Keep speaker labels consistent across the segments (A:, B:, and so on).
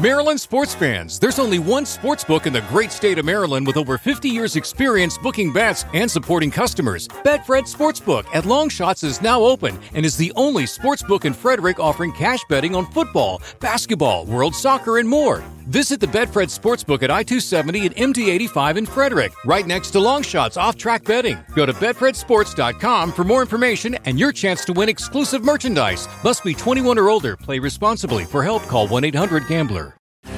A: Maryland sports fans, there's only one sports book in the great state of Maryland with over 50 years experience booking bets and supporting customers. Betfred Sportsbook at Longshots is now open and is the only sportsbook in Frederick offering cash betting on football, basketball, world soccer, and more. Visit the Betfred Sportsbook at I-270 and MD-85 in Frederick, right next to Longshots off-track betting. Go to BetfredSports.com for more information and your chance to win exclusive merchandise. Must be 21 or older. Play responsibly. For help, call 1-800-GAMBLER.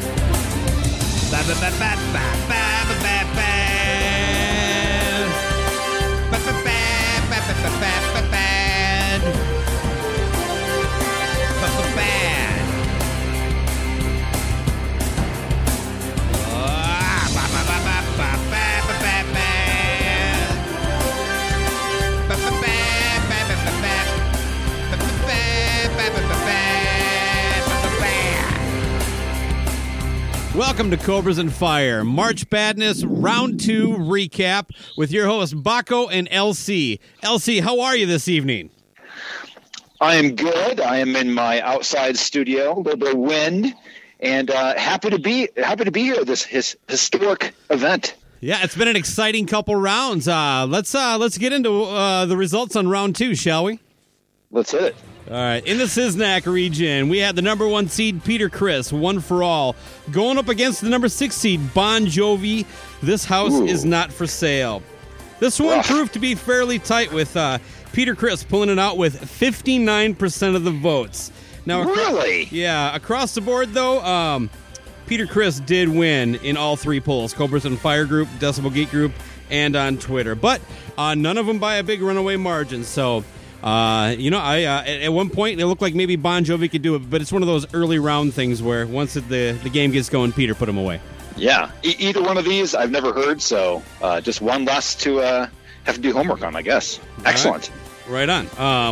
B: Welcome to Cobras and Fire, March Madness Round 2 recap with your hosts, Baco and LC. LC, how are you this evening?
C: I am good. I am in my outside studio, a little bit of wind, and happy to be here at this historic event.
B: Yeah, it's been an exciting couple rounds. Let's get into the results on Round 2, shall we?
C: Let's hit it.
B: All right, in the Siznak region, we had the number 1 seed, Peter Criss, One for All, going up against the number 6 seed, Bon Jovi. This house is not for sale. This one proved to be fairly tight with Peter Criss pulling it out with 59% of the votes. Now,
C: really?
B: Yeah, across the board, though, Peter Criss did win in all 3 polls, Cobras and Fire Group, Decibel Geek Group, and on Twitter. But none of them by a big runaway margin, so... at one point, it looked like maybe Bon Jovi could do it, but it's one of those early round things where once the game gets going, Peter put him away.
C: Yeah, either one of these I've never heard, so just one less to have to do homework on, I guess. Excellent.
B: Right on.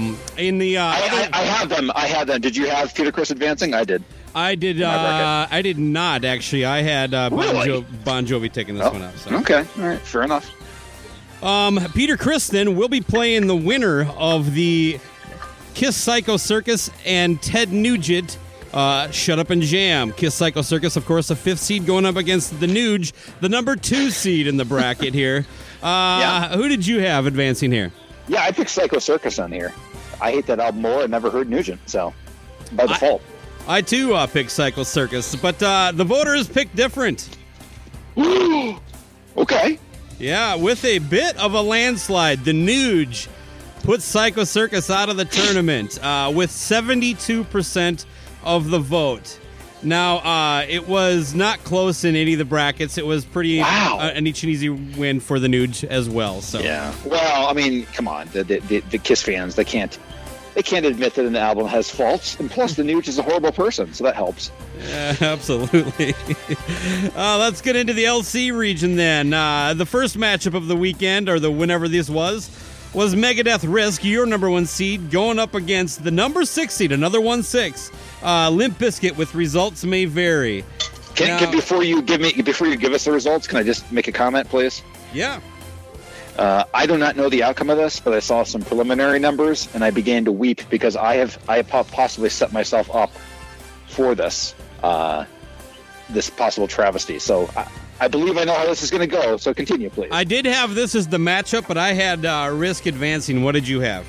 C: I have them. Did you have Peter Criss advancing? I did.
B: I did not, actually. I had Bon Jovi taking this one out. So.
C: Okay, all right, fair enough.
B: Peter Criss then will be playing the winner of the Kiss Psycho Circus and Ted Nugent Shut Up and Jam. Kiss Psycho Circus, of course, the 5th seed going up against the Nuge, the number 2 seed in the bracket here. Who did you have advancing here?
C: Yeah, I picked Psycho Circus on here. I hate that album more and never heard Nugent, so by default.
B: I too picked Psycho Circus, but the voters picked different.
C: Okay.
B: Yeah, with a bit of a landslide, the Nuge puts Psycho Circus out of the tournament with 72% of the vote. Now, it was not close in any of the brackets. It was pretty an easy win for the Nuge as well. So
C: yeah. Well, I mean, come on, the Kiss fans, they can't admit that an album has faults, and plus the Nuge is a horrible person, so that helps.
B: Yeah, absolutely. Let's get into the LC region then. The first matchup of the weekend, or whenever this was Megadeth Risk, your number 1 seed, going up against the number 6 seed, another 1-6, Limp Bizkit, with results may vary.
C: Before you give us the results, can I just make a comment, please?
B: Yeah.
C: I do not know the outcome of this, but I saw some preliminary numbers, and I began to weep because I have possibly set myself up for this possible travesty. So I believe I know how this is going to go, so continue, please.
B: I did have this as the matchup, but I had Risk advancing. What did you have?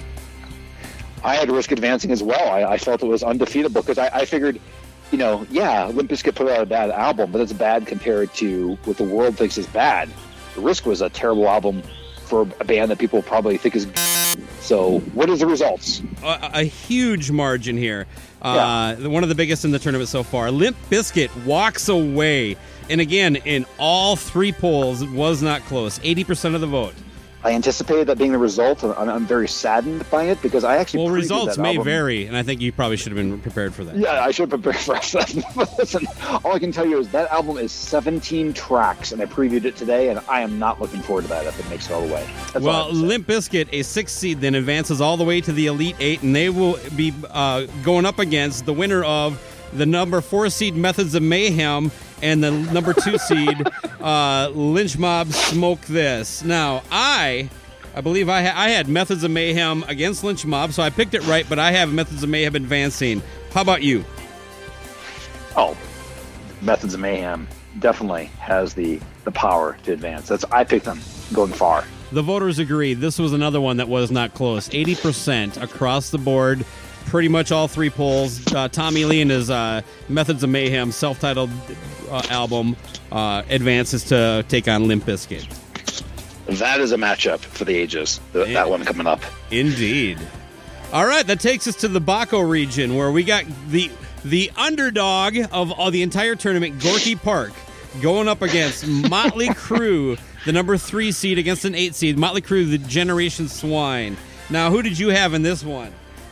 C: I had Risk advancing as well. I felt it was undefeatable because I figured, Limp Bizkit put out a bad album, but it's bad compared to what the world thinks is bad. Risk was a terrible album for a band that people probably think is good. So what is the results?
B: A huge margin here. One of the biggest in the tournament so far. Limp Bizkit walks away. And again, in all 3 polls, it was not close. 80% of the vote.
C: I anticipated that being the result, and I'm very saddened by it because I actually
B: results may
C: album.
B: vary, and I think you probably should have been prepared for that.
C: Yeah, I should have prepared for that. But listen, all I can tell you is that album is 17 tracks, and I previewed it today, and I am not looking forward to that if it makes it all the way.
B: Well, Limp Bizkit, a 6th seed, then advances all the way to the Elite 8, and they will be going up against the winner of the number 4 seed Methods of Mayhem and the number 2 seed Lynch Mob Smoke This. Now, I believe I had Methods of Mayhem against Lynch Mob, so I picked it right, but I have Methods of Mayhem advancing. How about you?
C: Oh, Methods of Mayhem definitely has the power to advance. I picked them going far.
B: The voters agree. This was another one that was not close. 80% across the board. Pretty much all three polls. Tommy Lee and his Methods of Mayhem self-titled album advances to take on Limp Bizkit.
C: That is a matchup for the ages. That one coming up.
B: Indeed. All right, that takes us to the Baco region, where we got the underdog of all the entire tournament, Gorky Park, going up against Motley Crue, the number 3 seed against an 8 seed. Motley Crue, the Generation Swine. Now, who did you have in this one?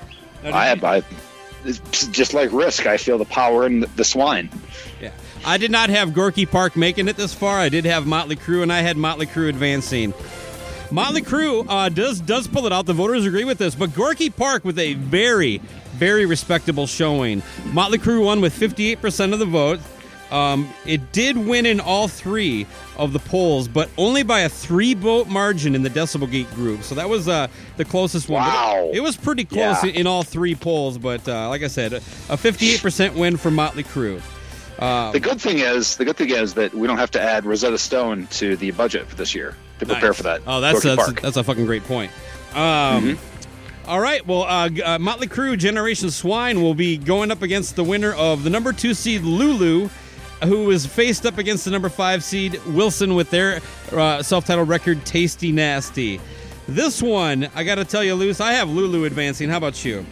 C: It's just like Risk. I feel the power in the Swine.
B: Yeah, I did not have Gorky Park making it this far. I did have Motley Crue, and I had Motley Crue advancing. Motley Crue does pull it out. The voters agree with this, but Gorky Park with a very, very respectable showing. Motley Crue won with 58% of the vote. It did win in all 3 of the polls, but only by a 3-vote margin in the Decibel Geek group. So that was the closest one.
C: Wow.
B: It was pretty close in all 3 polls, but like I said, a 58% win for Motley Crue.
C: The good thing is that we don't have to add Rosetta Stone to the budget for this year to prepare for that.
B: Oh, that's a fucking great point. All right, well, Motley Crue Generation Swine will be going up against the winner of the number 2 seed Lulu, who is faced up against the number 5 seed Wilson with their self-titled record Tasty Nasty. This one, I got to tell you, Luce, I have Lulu advancing. How about you?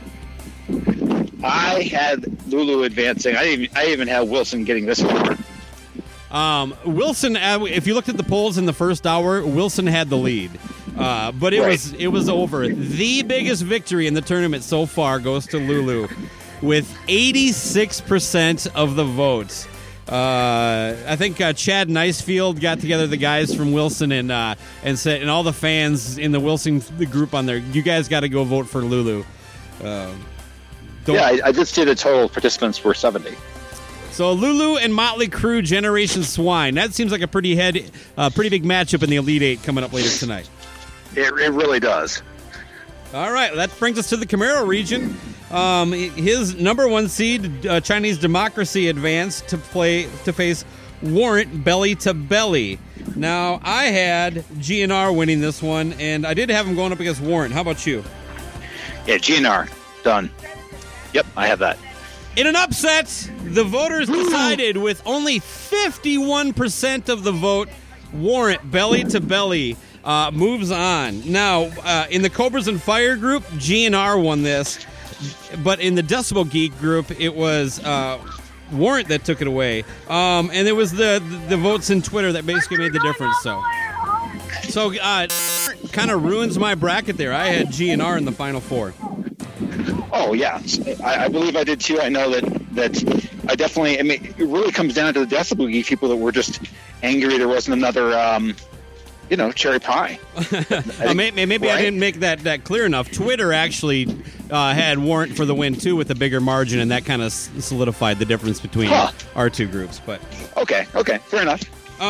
C: I had Lulu advancing. I even had Wilson getting this far.
B: Wilson, if you looked at the polls in the first hour, Wilson had the lead. But it was over. The biggest victory in the tournament so far goes to Lulu with 86% of the votes. I think Chad Nicefield got together the guys from Wilson and said, and all the fans in the Wilson group on there, you guys got to go vote for Lulu.
C: I just did a total participants were 70.
B: So Lulu and Motley Crue Generation Swine. That seems like a pretty big matchup in the Elite Eight coming up later tonight.
C: It really does.
B: All right, that brings us to the Camaro region. His number 1 seed, Chinese Democracy, advanced to face Warrant belly to belly. Now, I had GNR winning this one, and I did have him going up against Warrant. How about you?
C: Yeah, GNR. Done. Yep, I have that.
B: In an upset, the voters decided with only 51% of the vote, Warrant belly to belly moves on. Now, in the Cobras and Fire group, GNR won this. But in the Decibel Geek group, it was Warrant that took it away. And it was the votes in Twitter that basically made the difference. So kind of ruins my bracket there. I had GNR in the final 4.
C: Oh, yeah. I believe I did, too. I know that I definitely... I mean, it really comes down to the Decibel Geek people that were just angry there wasn't another... cherry pie.
B: Maybe right? I didn't make that clear enough. Twitter actually had Warrant for the win, too, with a bigger margin, and that kind of solidified the difference between our 2 groups. But
C: Okay, fair enough.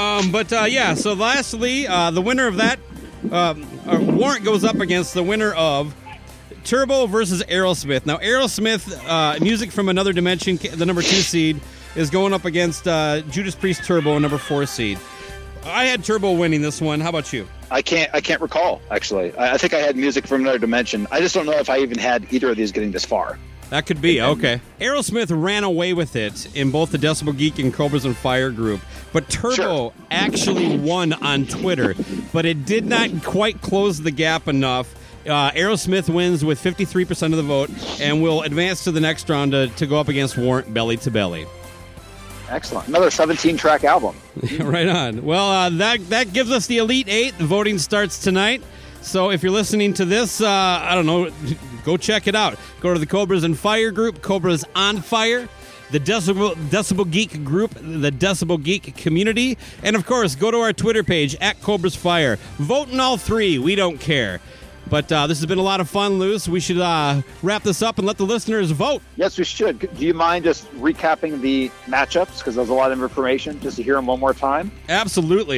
B: So lastly, the winner of that, Warrant goes up against the winner of Turbo versus Aerosmith. Now, Aerosmith, Music from Another Dimension, the number 2 seed, is going up against Judas Priest Turbo, number 4 seed. I had Turbo winning this one. How about you?
C: I can't recall, actually. I think I had Music from Another Dimension. I just don't know if I even had either of these getting this far.
B: That could be, okay. Aerosmith ran away with it in both the Decibel Geek and Cobras and Fire group, but Turbo actually won on Twitter, but it did not quite close the gap enough. Aerosmith wins with 53% of the vote and will advance to the next round to go up against Warrant belly to belly.
C: Excellent. Another 17-track album.
B: Right on. Well, that gives us the Elite Eight. The voting starts tonight. So if you're listening to this, I don't know, go check it out. Go to the Cobras and Fire group, Cobras on Fire, the Decibel Geek group, the Decibel Geek community, and of course, go to our Twitter page, @CobrasFire. Vote in all 3. We don't care. But this has been a lot of fun, Luce. We should wrap this up and let the listeners vote.
C: Yes, we should. Do you mind just recapping the matchups? Because there's a lot of information, just to hear them one more time.
B: Absolutely.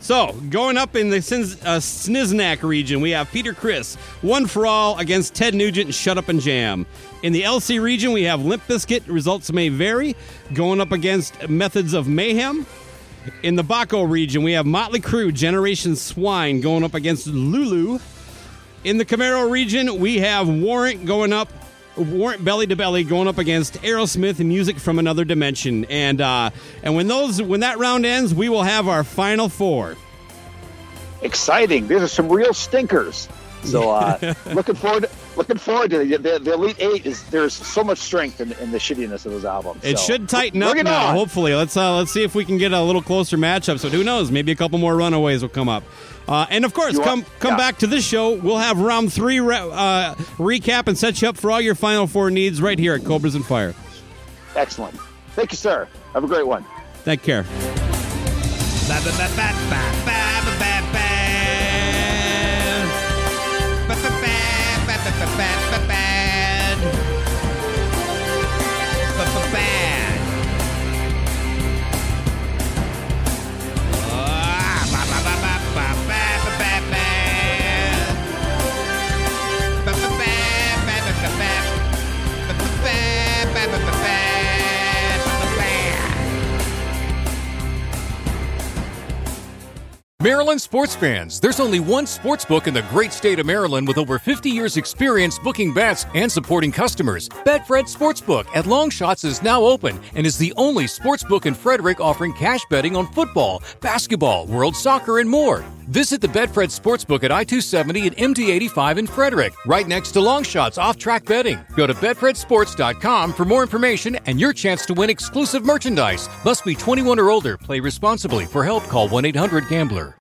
B: So, going up in the Sniznak region, we have Peter Criss, One for All against Ted Nugent and Shut Up and Jam. In the LC region, we have Limp Bizkit, Results May Vary, going up against Methods of Mayhem. In the Baco region, we have Motley Crue, Generation Swine, going up against Lulu. In the Camaro region, we have Warrant Belly to Belly going up against Aerosmith and Music from Another Dimension. And when that round ends, we will have our final four. Exciting.
C: These are some real stinkers. So looking forward to the Elite Eight. There's so much strength in the shittiness of those albums.
B: It should tighten up now. Hopefully, let's see if we can get a little closer matchup. So who knows? Maybe a couple more runaways will come up. And of course, come back to this show. We'll have round 3 recap and set you up for all your Final Four needs right here at Cobras and Fire.
C: Excellent. Thank you, sir. Have a great one.
B: Take care.
A: Maryland sports fans, there's only one sports book in the great state of Maryland with over 50 years experience booking bets and supporting customers. Betfred Sportsbook at Longshots is now open and is the only sports book in Frederick offering cash betting on football, basketball, world soccer, and more. Visit the Betfred Sportsbook at I-270 and MD-85 in Frederick, right next to Longshots off-track betting. Go to BetfredSports.com for more information and your chance to win exclusive merchandise. Must be 21 or older. Play responsibly. For help, call 1-800-GAMBLER.